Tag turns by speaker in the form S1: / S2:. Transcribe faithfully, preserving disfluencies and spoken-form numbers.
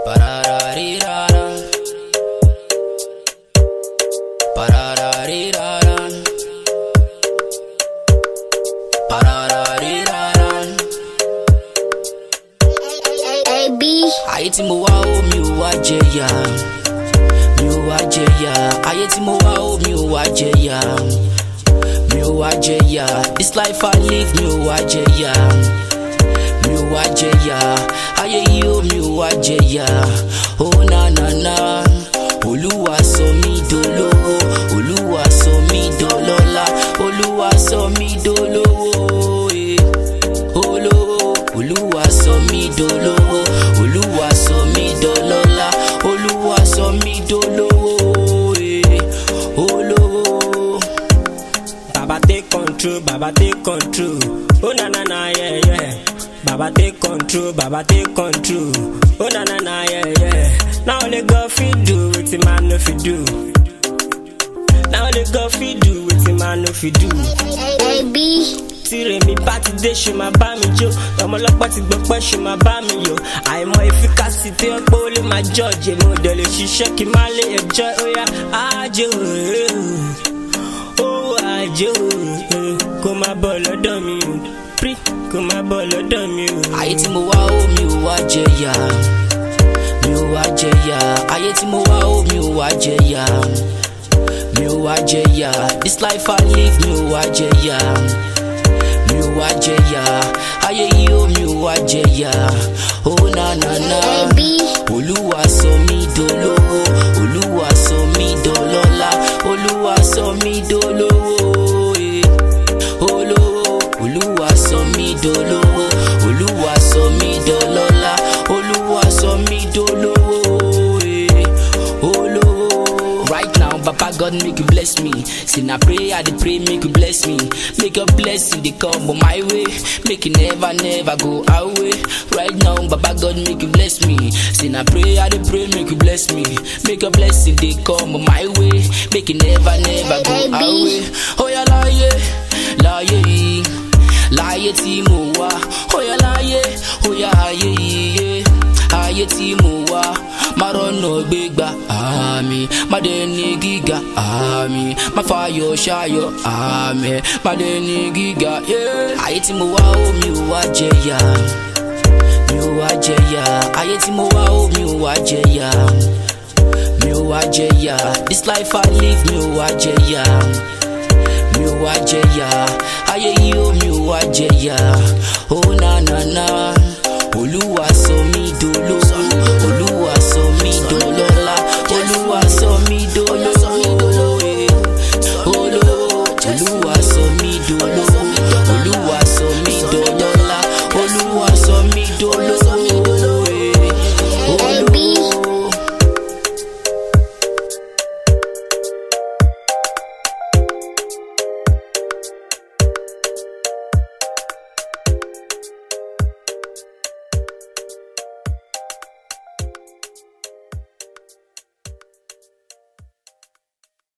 S1: Parararirara. Parararirara. Parararirara.
S2: A B.
S1: Ayé tí mo wá ó mi ò wá jẹyà. Mi ò wá jẹyà. Ayé tí mo wá ó mi ò wá jẹyà. Mi ò wá jẹyà. This life I live mi ò wá jẹyà. Mi ò wá jẹyà. Ayé yìí ó mi ò wá jẹyà. Oh na na na. Olúwa sọ mí dolówó. Olúwa sọ mí dọlọ́lá. Olúwa sọ mí dolówó. eh. Olówó. Olúwa sọ mí dolówó. Olúwa sọ mí dọlọ́lá. Olúwa sọ mí dolówó. eh. Olówó.
S3: Baba take control, Baba take control. Oh na na na yeah yeah. Baba take control, Baba take control. Oh na na na yeah yeah. Now only God fit do wetin man no fit do. Now only God fit do wetin man no fit do.
S2: A B.
S3: Tire mi bá ti dé ṣe máa bá mi jó. Ọmọ ọlọ́pàá ti gbọ́ pẹ́ ṣe máa bá mi yọ. Àìmọ̀ efficacy tí wọ́n pé ó lè máa judge. Èmi ò dẹ̀ lè ṣiṣẹ́ kí n má lè enjoy. Ó yá àjò ó àjò kó má bọ̀ lọ́dọ̀ mi o. Pre kó má bọ̀ lọ́dọ̀ mi o.
S1: Ayé tí mo wá ó mi ò wá jẹyà. Mi ò wá jẹyà. Ayé tí mo wá ó mi ò wá jẹyà. Mi ò wá jẹyà. This life I live mi ò wá jẹyà. Mi ò wá jẹyà. Ayé yìí ó mi ò wá jẹyà. Oh na na na.
S2: A B.
S1: Olúwa sọ mí dolówó. Olúwa sọ mí dọlọ́lá. Olúwa sọ mí dolówó. eh. Olówó. Olúwa sọ mí dolówó. Olúwa sọ mí dọlọ́lá. Olúwa sọ mí dolówó. eh. Olówó. Right now, Papa God make you bless me. Say na pray, I dey pray make you bless me. Make your blessing dey come on my way. Make it never, never go away. Right now, Papa God make you bless me. Say na pray, I dey pray make you bless me. Make your blessing dey come on my way. Make it never, never go
S2: Baby.
S1: away. Oh yeah, láyé, láyé yìí, láyé tí mo wá. Oh yeah, láyé, oh yeah, ayé yìí, ayé tí mo wá. Má rọ́nà gbégbá, àmín. Má dẹni gíga, àmín. Má fayọ̀ ṣayọ̀, àmín. Má dẹni gíga, yeah. Ayé tí mo wá ó mi ò wá jẹyà. Mi ò wá jẹyà. Ayé tí mo wá ó mi ò wá jẹyà. Mi ò wá jẹyà. This life I live mi ò wá jẹyà. Mi ò wá jẹyà. Ayé yìí ó mi ò wá jẹyà. Oh na